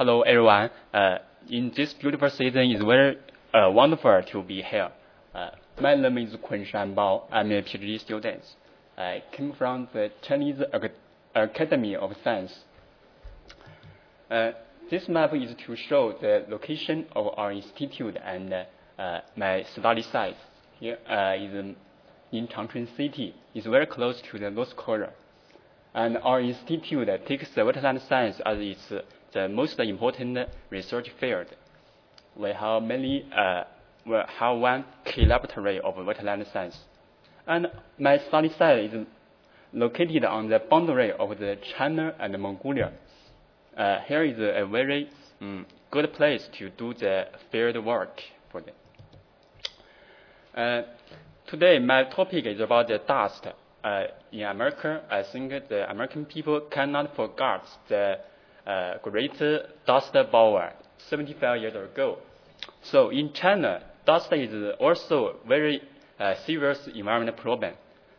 Hello, everyone. In this beautiful season, it's very wonderful to be here. My name is Kun Shanbao. I'm a PhD student. I came from the Chinese Academy of Science. This map is to show the location of our institute and my study site. Here is in Changchun City. It's very close to the North Korea. And our institute takes the wetland science as its the most important research field. We have one key laboratory of wetland science. And my study site is located on the boundary of the China and Mongolia. Here is a very good place to do the field work for them. Today, my topic is about the dust. In America, I think the American people cannot forget the great dust bowl 75 years ago. So in China, dust is also very serious environmental problem.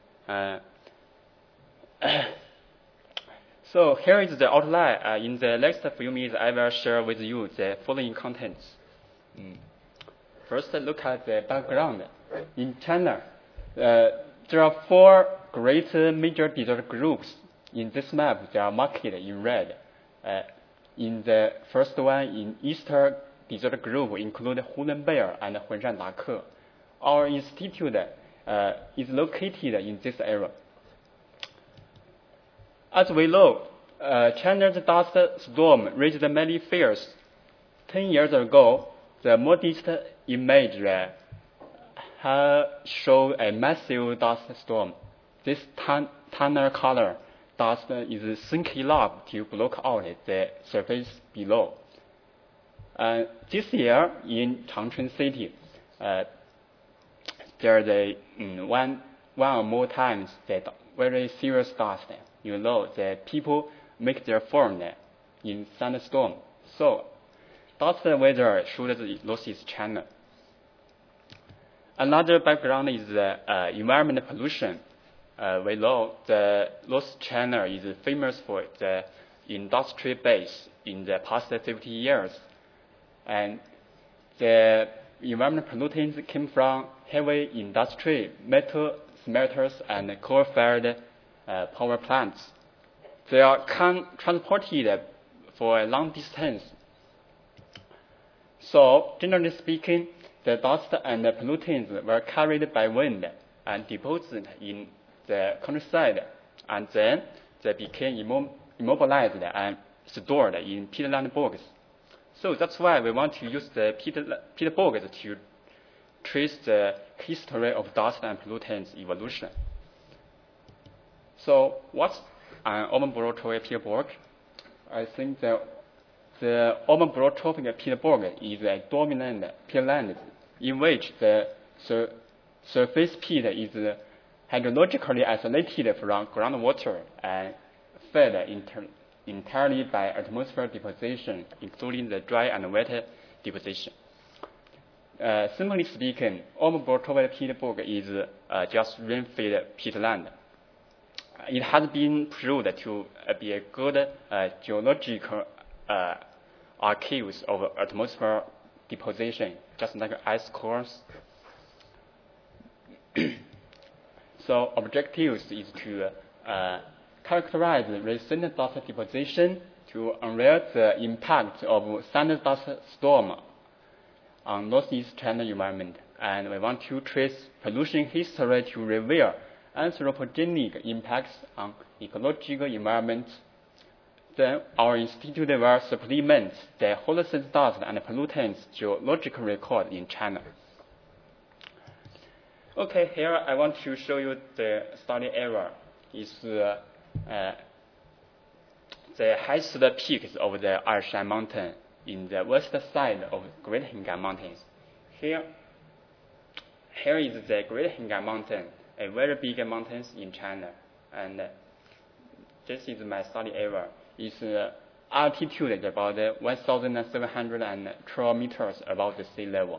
So here is the outline. In the next few minutes, I will share with you the following contents. First, look at the background. In China, there are 4 great major desert groups. In this map, they are marked in red. In the first one, in Eastern Desert Group, include Hunan-Bayer and Hunshan-Dake. Our institute is located in this area. As we know, China's dust storm raised many fears. 10 years ago, the modest image showed a massive dust storm. This tunnel color dust is thick enough to block out the surface below. This year in Changchun City, there is one or more times that very serious dust. You know, the people make their form in thunderstorm. So, dust weather shows losses China. Another background is environmental pollution. We know the North China is famous for the industry base in the past 50 years. And the environmental pollutants came from heavy industry, metal smelters, and coal-fired power plants. They are transported for a long distance. So, generally speaking, the dust and the pollutants were carried by wind and deposited in the countryside, and then they became immobilized and stored in peatland bogs. So that's why we want to use the peat bogs to trace the history of dust and pollutants evolution. So what's an organoborotrophic peat bog? I think the organoborotrophic peat bog is a dominant peatland in which the surface peat is hydrologically isolated from groundwater and fed entirely by atmospheric deposition, including the dry and wet deposition. Simply speaking, organoborotrophic peat bog is just rain-fed peatland. It has been proved to be a good geological archives of atmospheric deposition, just like ice cores. So objectives is to characterize recent dust deposition, to unveil the impact of thunderstorm storm on Northeast China environment, and we want to trace pollution history to reveal anthropogenic impacts on ecological environment. Then our institute will supplement the Holocene dust and pollutants geological record in China. Okay, here I want to show you the study area. It's the highest peaks of the Arshan Mountain in the west side of Great Hingan Mountains. Here is the Great Hingan Mountain, a very big mountain in China, and this is my study area. Its altitude is about 1,712 meters above the sea level.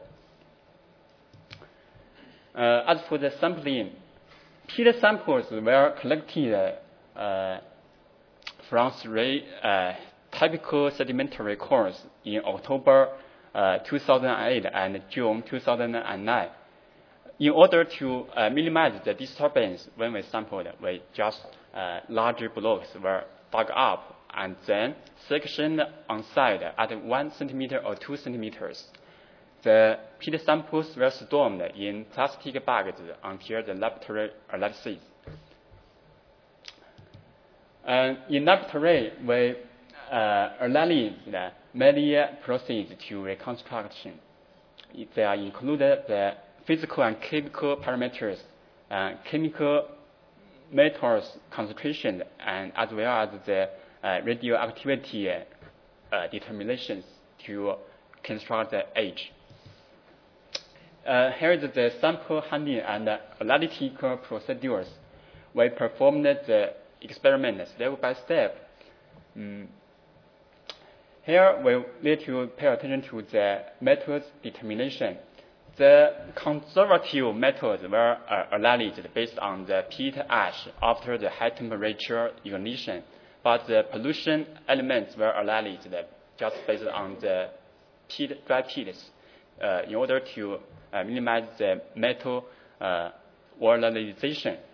As for the sampling, peat samples were collected from 3 typical sedimentary cores in October 2008 and June 2009. In order to minimize the disturbance when we sampled, we just larger blocks were dug up and then sectioned on site at 1 centimeter or 2 centimeters. The peat samples were stored in plastic bags until the laboratory analysis. In laboratory, we analyzed many processes to reconstruction. They are included the physical and chemical parameters, chemical metals concentration, and as well as the radioactivity determinations to construct the age. Here is the sample handling and analytical procedures. We performed the experiment step by step. Here we need to pay attention to the methods determination. The conservative methods were analyzed based on the peat ash after the high temperature ignition, but the pollution elements were analyzed just based on the dry peats in order to minimize the metal volatilization.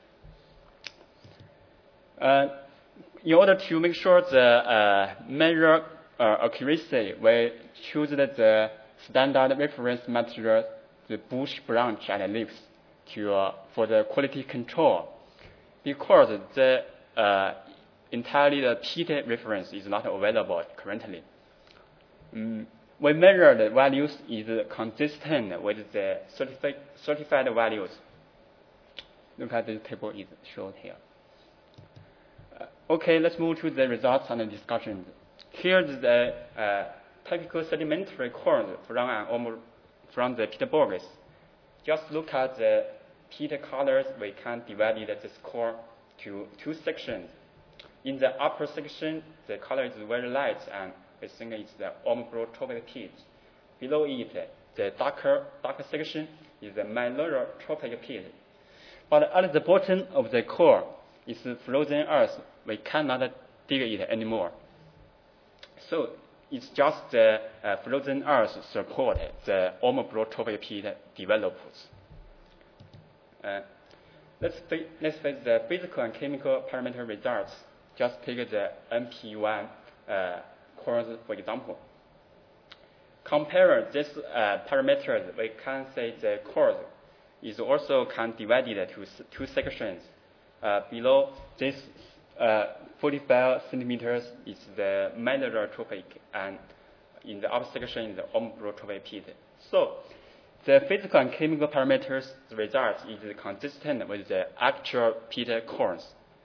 In order to make sure the measure accuracy, we choose the standard reference material, the bush branch and leaves, for the quality control, because the entirely the peat reference is not available currently. We measure the values is consistent with the certified values. Look at this table is shown here. Okay, let's move to the results and the discussions. Here's the typical sedimentary cores from the peat bogs. Just look at the peat colors. We can divide this core to 2 sections. In the upper section, the color is very light, and we think it's the organotropic peat. Below it, the darker section is the mineralotropic peat. But at the bottom of the core is frozen earth. We cannot dig it anymore. So it's just the frozen earth support the organotropic peat develops. Let's face the physical and chemical parameter results. Just take the MP1 cores, for example. Compare these parameters, we can say the cores is also can divided to 2 sections. Below this 45 centimeters is the mineralotropic, and in the upper section is the organotropic peat. So the physical and chemical parameters result is consistent with the actual peat cores.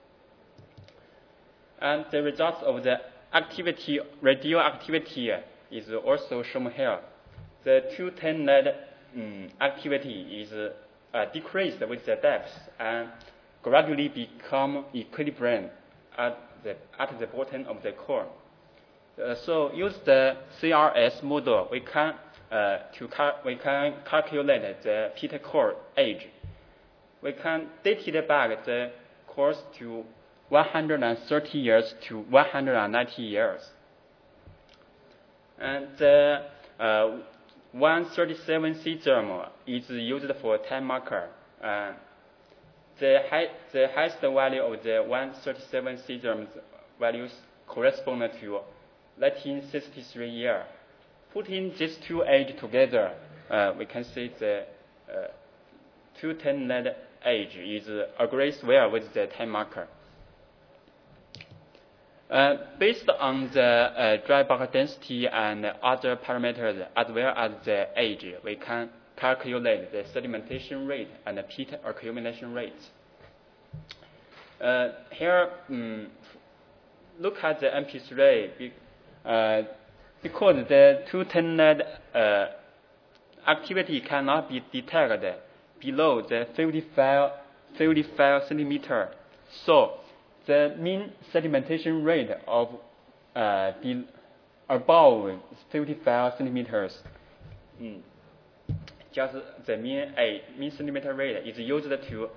And the results of the activity, radioactivity, is also shown here. The 210 lead activity is decreased with the depth and gradually become equilibrium at the bottom of the core. So use the CRS model, we can calculate the peat core age. We can date back the cores to 130 years to 190 years. And the 137 cesium is used for time marker. The highest value of the 137 cesium values correspond to 1963 year. Putting these 2 ages together, we can see the 210 lead age is agrees well with the time marker. Based on the dry bulk density and other parameters, as well as the age, we can calculate the sedimentation rate and the peat accumulation rate. Here, look at the MP3, because the 210 lead activity cannot be detected below the 35 centimeter. So the mean sedimentation rate of above 35 centimeters, just the mean centimeter rate is used to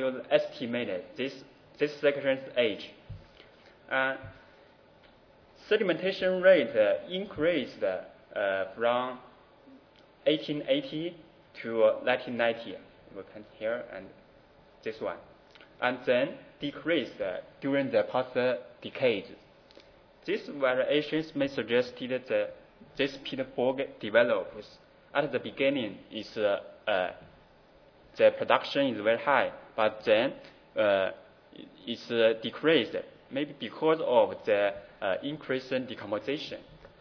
estimate this section's age. sedimentation rate increased from 1880 to 1990. You can here and this one, and then decreased during the past decade. These variations may suggest that this peat bog develops. At the beginning, the production is very high, but then it's decreased, maybe because of the increase in decomposition.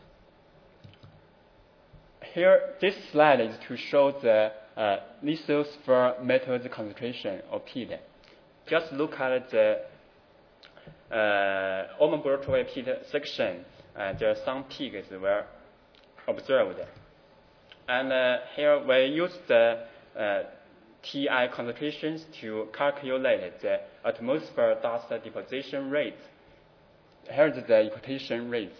Here, this slide is to show the lithosphere metals concentration of peat. Just look at the Orman-Brotoway peat section, there are some peaks were observed. And here we use the TI concentrations to calculate the atmosphere dust deposition rate. Here's the equation rate.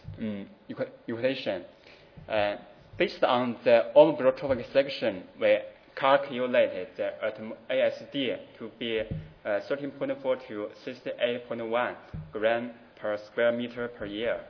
Based on the Orman-Brotoway section, we calculated the ASD to be 13.4 to 68.1 gram per square meter per year.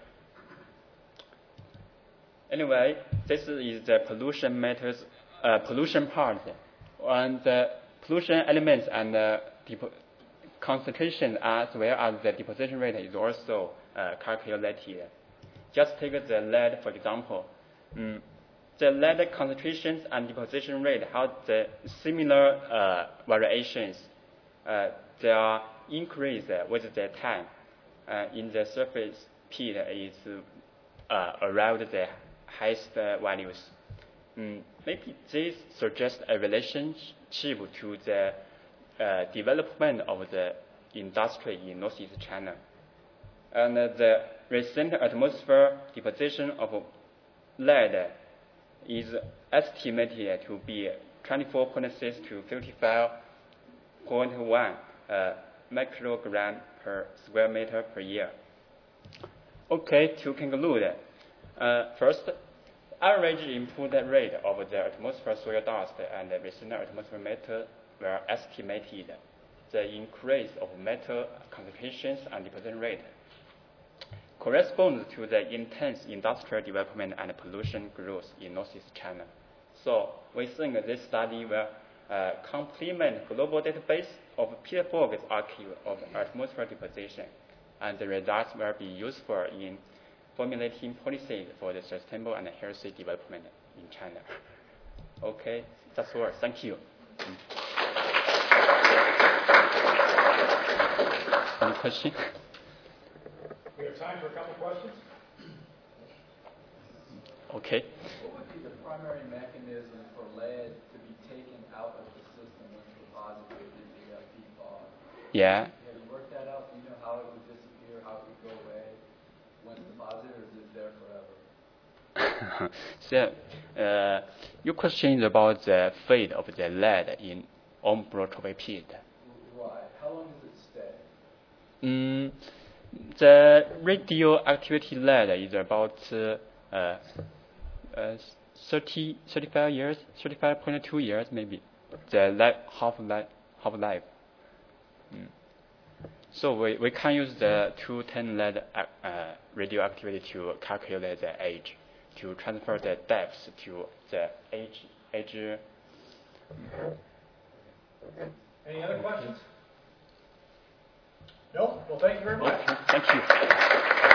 Anyway, this is the pollution matters, pollution part, and the pollution elements and concentration as well as the deposition rate is also calculated. Just take the lead for example. The lead concentrations and deposition rate have the similar variations. They are increased with the time. In the surface peat is around the highest values. Maybe this suggests a relationship to the development of the industry in Northeast China. And the recent atmosphere deposition of lead is estimated to be 24.6 to 55.1 microgram per square meter per year. Okay, to conclude, first, average input rate of the atmosphere soil dust and the recent atmosphere metal were estimated. The increase of metal concentrations and deposition rate corresponds to the intense industrial development and pollution growth in Northeast China. So we think this study will complement global database of peat bogs archive of atmosphere deposition, and the results will be useful in formulating policies for the sustainable and healthy development in China. Okay, that's all. Thank you. Any question? We have time for a couple questions. Okay. What would be the primary mechanism for lead to be taken out of the system once deposited into that peat bog? Yeah. Have you worked that out? Do you know how it would disappear, how it would go away once deposited, or is it there forever? So, your question is about the fate of the lead in Orman-Brotoway peat. Right. How long does it stay? The radioactivity lead is about 35 years, 35.2 years maybe. The half-life. So we can use the 210 lead radioactivity to calculate the age, to transfer the depth to the age. Any other questions? No? Well, thank you very much. Okay, thank you.